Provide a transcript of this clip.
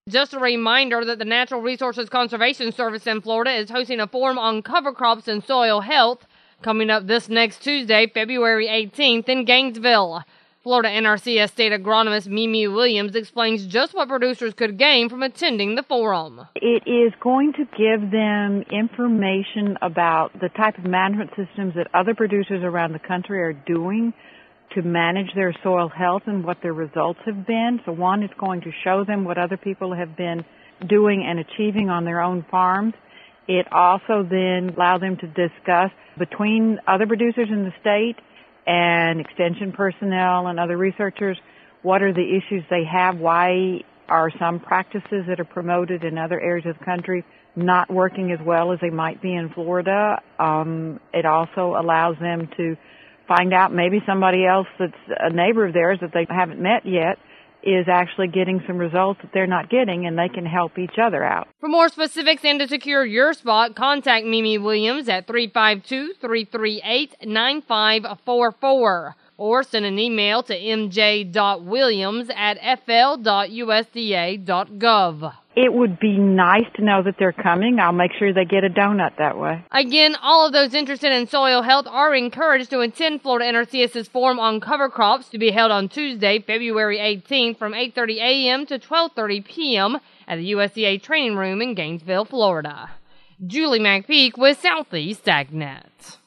Just a reminder that the Natural Resources Conservation Service in Florida is hosting a forum on cover crops and soil health coming up this next Tuesday, February 18th in Gainesville. Florida NRCS State Agronomist Mimi Williams explains just what producers could gain from attending the forum. It is going to give them information about the type of management systems that other producers around the country are doing to manage their soil health and what their results have been. So one, it's going to show them what other people have been doing and achieving on their own farms. It also then allows them to discuss between other producers in the state and extension personnel and other researchers, what are the issues they have? Why are some practices that are promoted in other areas of the country not working as well as they might be in Florida? It also allows them to find out maybe somebody else that's a neighbor of theirs that they haven't met yet is actually getting some results that they're not getting, and they can help each other out. For more specifics and to secure your spot, contact Mimi Williams at 352-338-9544 or send an email to mj.williams@fl.usda.gov. It would be nice to know that they're coming. I'll make sure they get a donut that way. Again, all of those interested in soil health are encouraged to attend Florida NRCS's forum on cover crops to be held on Tuesday, February 18th from 8:30 a.m. to 12:30 p.m. at the USDA Training Room in Gainesville, Florida. Julie McPeak with Southeast AgNet.